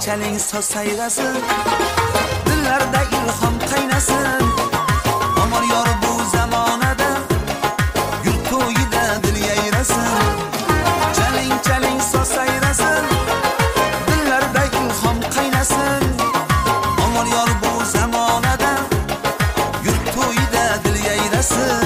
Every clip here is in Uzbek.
chaling soz sayrasin, dillarda ilhom qaynasin. Omon yor bu zamonada, yurt to'yida dil yayrasin. Chaling soz sayrasin, dillarda ilhom qaynasin. Omon yor bu zamonada, yurt to'yida dil yayrasin.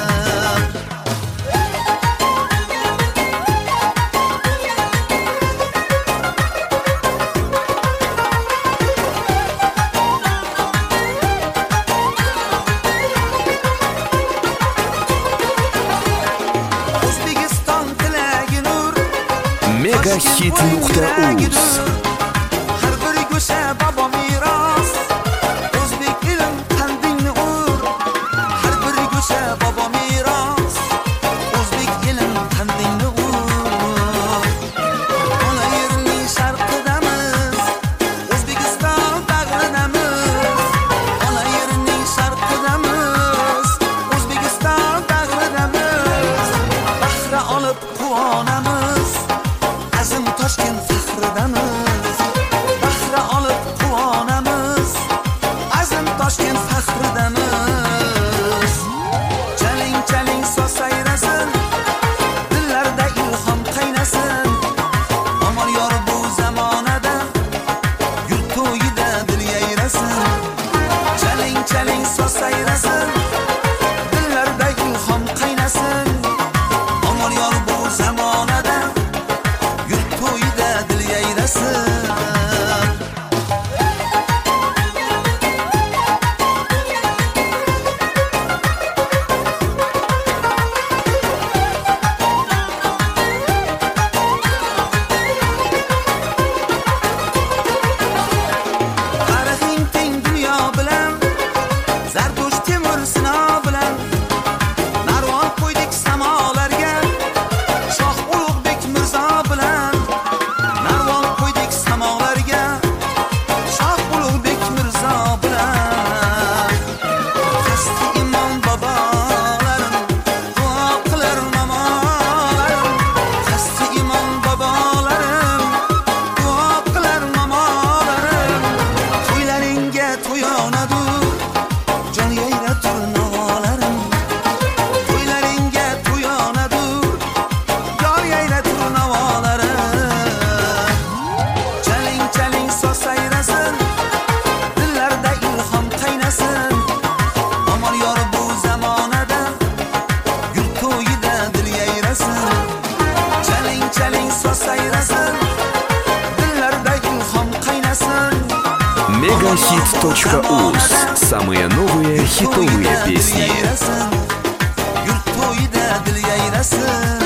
Megahit.uz har bir go'sha bobo meros, o'zbek ilm qandingni ur. Har bir go'sha bobo meros, o'zbek ilm qandingni ur. Ona yerning sharqidamiz, O'zbekiston bag'ridamiz. Ona yerning sharqidamiz, O'zbekiston bag'ridamiz. Bahra olib quvonamiz, azim Toshkent faxridamiz. Bahra olib quvonamiz, azim Toshkent faxridamiz. Chaling soz sayrasin, dillarda ilhom qaynasin. Omon yor bu zamonada, yurt to'yida dil yayrasin. Chaling soz sayrasin, dillarda ilhom qaynasin. Omon yor bu zamonada, yurt to'yida dil yayrasin. Tarixing teng dunyo bilan, Zardo'sh Temur Sino bilan. Narvon qo'ydik samolarga, Shoh Ulug'bek Mirzo bilan. Narvon qo'ydik samolarga, Shoh Ulug'bek Mirzo bilan. Xasti imom bobolarim, duo qilar mamolarim. Xasti imom bobolarim, duo qilar mamolarim. To'ylaringga to'yonadur, jon yayratur navolarim. To'ylaringga to'yonadur, jon yayratur navolarim. Chaling soz sayrasin, dillarda ilhom qaynasin. Omon yor bu zamonada, yurt to'yida dil yayrasin. Chaling soz sayrasin, dillarda ilhom qaynasin. Megahit.uz. Самые новые хитовые песни. Yurt to'yida dil yayrasin.